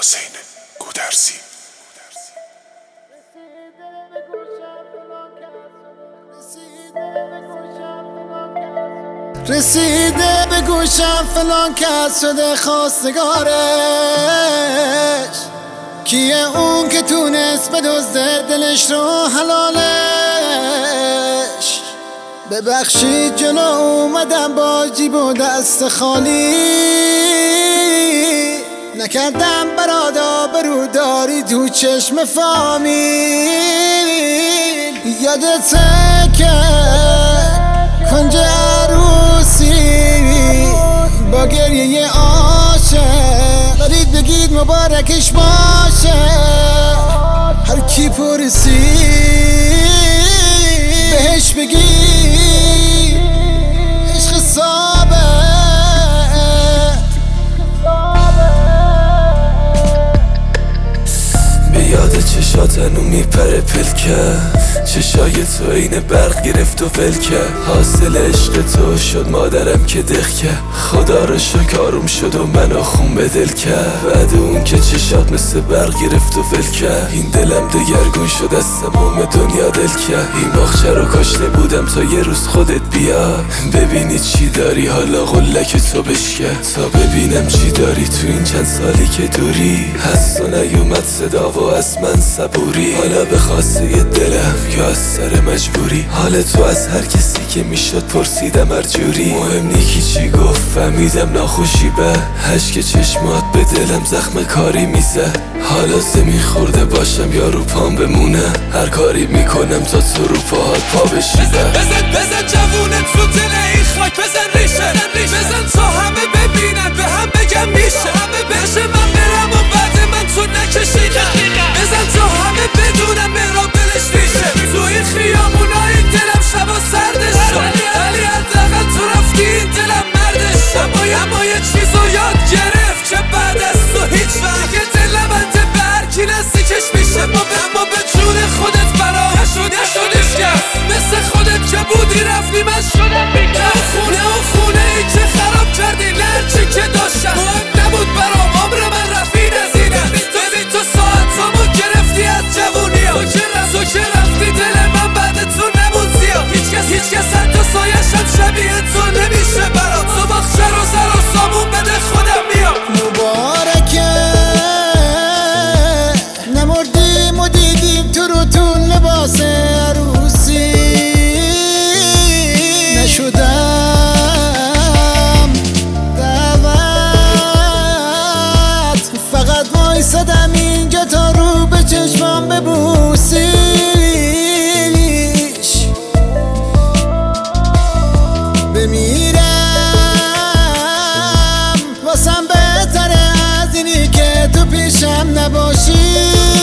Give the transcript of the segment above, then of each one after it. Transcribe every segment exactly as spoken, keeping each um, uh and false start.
حسین گودرزی. رسیده به گوشم فلان کس شده خواستگارش. کیه اون که تونست بدزده دلش رو حلالش؟ ببخشید جلو اومدم با جیب و دست خالی، نکردم برادا برو داری تو چشم فامیل. یادته که کنج عروسی با گریه عاشق برید بگید مبارکش باشه. هر کی پرسی بهش بگی عشق صابه. به یاد چشات هنو میپره پلکه، چشای تو این برق گرفت و فلکه. حاصل عشق تو شد مادرم که دخکه، خدا رو شکر آروم شد و منو خون به دل کرد. بعد اون که چشات مثل برق گرفت و فلکه، این دلم دگرگون شد از تمام دنیا دل کرد. این باغچه رو کاشته بودم تا یه روز خودت بیاد، ببینی چی داری حالا قلک تو بشکه. تا ببینم چی داری تو این چند سالی که دوری، هست و نیومد صدا و از من صبوری. حالا به خواسته دلم یا از سر مجبوری، حال تو از هر کسی که میشد پرسیدم هر جوری. مهم نیکی چی گفت فهمیدم ناخوشی به هشک چشمات به دلم زخم کاری میزد. حالا زمین خورده باشم یا رو پام بمونه، هر کاری میکنم تا تو رو پاهات پا بشیده. بزن بزن بزن جوونه تو دل این خاک، بزن ریشه بزن تا همه ببینن به هم بگم میشه. همه بشه من برم و بعد من تو نکشیدم. بزن تا همه بدونم مرا بلش ریشه. تو این خیامونای دلم شبا سردش شد، ولی حداقل تو رفتی این دلم مردش شد. اما یه چیزو یاد گرفت که بعد از تو هیچ وقت دیگه دلم انده به هر کی نزدیکش میشه. ما به اما به جون خودت برا نشد نشدش کرد، مثل خودت که بودی رفتی من شدم بیکر. خونه و خونه ای که خراب کردی لرچی که داشتم، مهم نبود برام عمر من رفید از اینم. ببین تو ساعتامو گرفتی از جوونی ها، تو که رفتی دل من بعد تو نمون زیاد. هیچکس هیچکس حتی سایشم شبیه تو نمیشه برام. تو باخچه رو سر و سامون بده خودم میام. مبارکه نمردیم و دیدیم تو رو تو لباس عروسی. نشدم دعوت، فقط وایسادم اینجا تا رو به چشمام ببوسیش. بمیرم واسم بهتره از اینی که تو پیشم نباشی.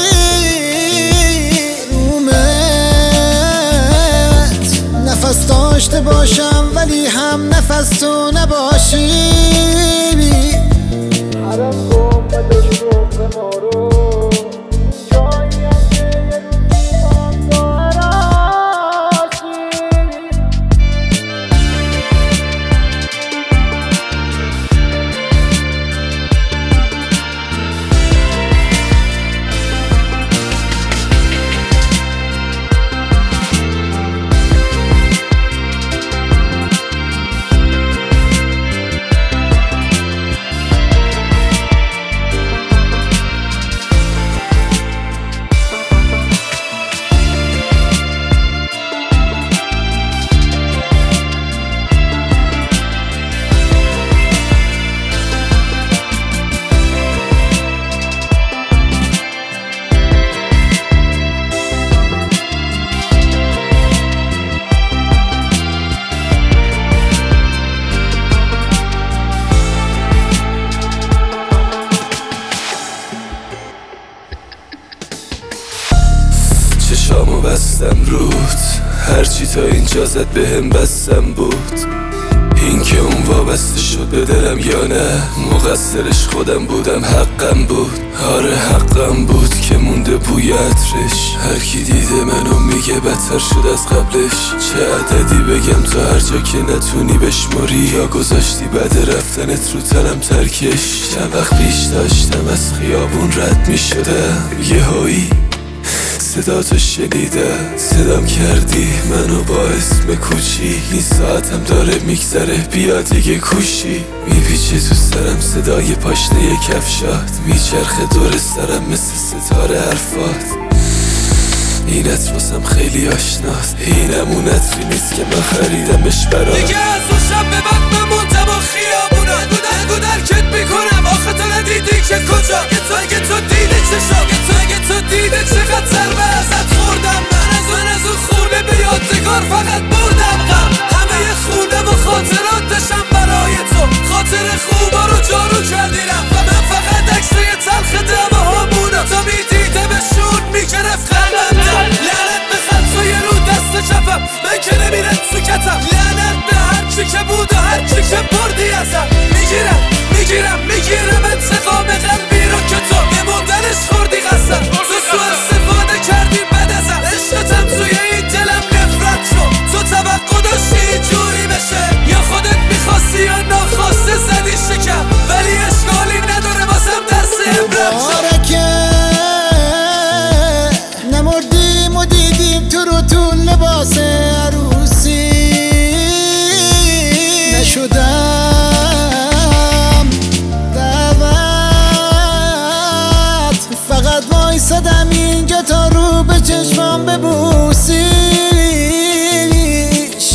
رومت نفس داشته باشم ولی هم نفس تو نباشی. حرم کن بدش رو به ما رو، جایی هم که یه روزی هم داراشی. چشامو بستم رود، هرچی تا اینجا زد بهم بستم بود. این که اون وابسته شد به دلم یا نه، مقصرش خودم بودم، حقم بود. آره حقم بود که مونده بوی عطرش. هر کی دیده منو میگه بدتر شد از قبلش. چه عددی بگم تا هر جا که نتونی بشماری، یا گذاشتی بعد رفتنت رو تنم ترکش. چند وقت پیش داشتم از خیابون رد میشدم، یه هایی صدا تو شنیده، صدام کردی منو با اسم کوچی. این ساعتم داره میگذره، بیا دیگه کوشی. میپیچه تو سرم صدای پاشنه کفشات، میچرخه دور سرم مثل ستاره حرفات. این عطر واسم خیلی آشناست، اینم اون عطری نیست که من خریدمش برات. دیگه از اون شب به بعد من موندم و خیابونا، نگو درکت میکنم آخه تو ندیدی که کجا. اگه تو اگه تو دیده چشم، اگه تو اگه تو دیده چقدر ضربه ازت خوردم. من از من از اون خونه به یادگار فقط بردم غم. همه ی خونه و خاطرات داشتم برای تو، خاطر خوبا رو جارو کردی رفت. و من فقط عکسای تلخ دمه هامونا تا میدیدمشون میگرفت قلبم. لعنت به خطای رو دست چپم، من که نمیرم تو کتم. لعنت به هرچی که بود و هرچی که بردی ازم. میگیرم میگیرم میگیرم انتقام قلبی رو که تو بموندنش خوردی قسم. تو سوء استفاده کردی بد ازم، عشقتم توی این دلم نفرت شد. تو توقع داشتی اینجوری بشه، یا خودت میخواستی یا ناخواسته زدی شکم. ولی اشکالی نداره واسم درس عبرت شد. نمردیم و دیدیم تو رو تو لباس عروسی. نشدم دعوت، فقط وایسادم اینجا تا رو به چشمام ببوسیش.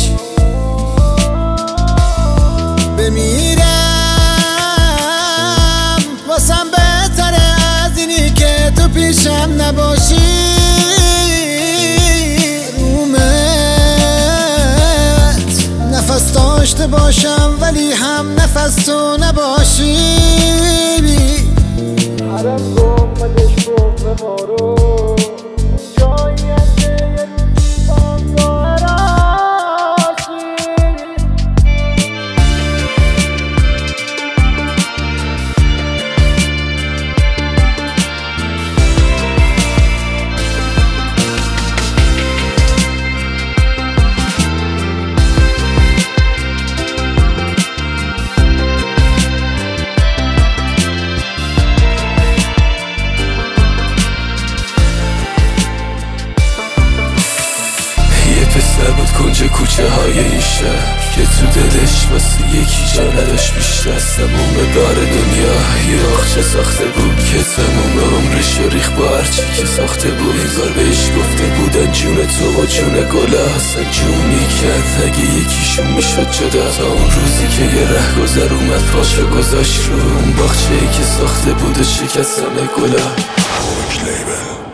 بمیرم واسم بهتره از اینی که تو پیشم نباشی. نفس داشته باشم ولی هم نفس تو نباشی. حرم گمدش کن به ما رو، جایی هم که یه روزی پانگاه راشی. پسر بود کنج کوچه های این شهر، که تو دلش واسه یکی جا نداشت بیشتر. تموم دار دنیا یه آخچه ساخته بود، که تموم عمرش ریخ با هرچی که ساخته بود. انگار بهش گفته بودن جون تو و جون گله اصلا جونی کرد اگه یکیشون میشد جدا. تا اون روزی که یه رهگذر اومد پاشو گذاشت رو اون باغچه‌ای که ساخته بود و شکست همه گلا.